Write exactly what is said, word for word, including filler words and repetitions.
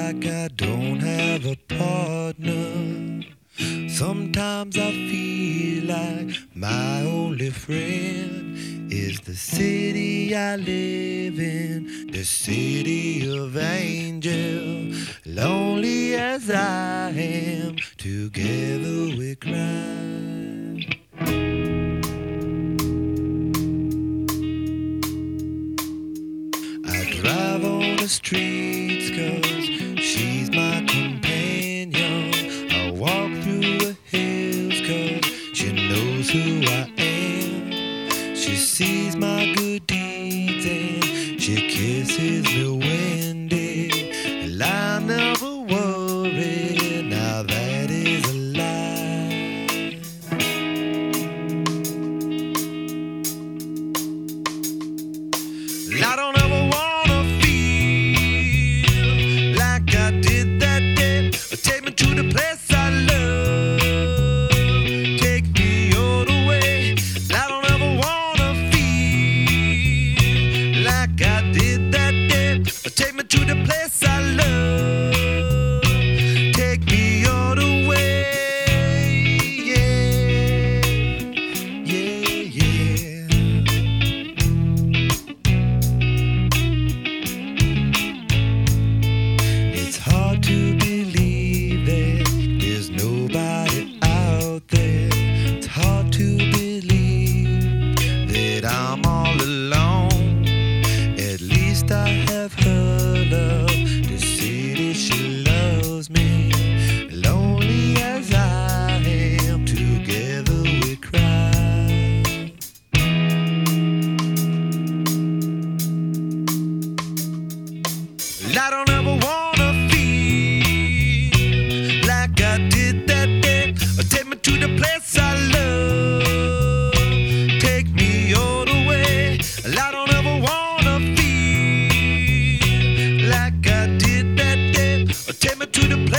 like I don't have a partner. Sometimes I feel like my only friend is the city I live in, the city of angels. Lonely as I am, together we cry. I drive on the streets 'cause she's my companion. I walk through the hills 'cause she knows who I am. She sees my good deeds and she kisses me windy. And I never worry, now that is a lie. I don't ever wanna feel like I did that day. Take me to the place I love, take me all the way. I don't ever wanna feel like I did that day. Take me to the place I love, take me all the way. Yeah, yeah, yeah. It's hard to believe that there's nobody out there. It's hard to believe that I'm all alone. At least I have her love, the city she loves me. Lonely as I am, together we cry. I don't ever wanna feel like I did that day. Take me to the place I love, take me all the way. I don't ever wanna feel like I did that day. Take me to the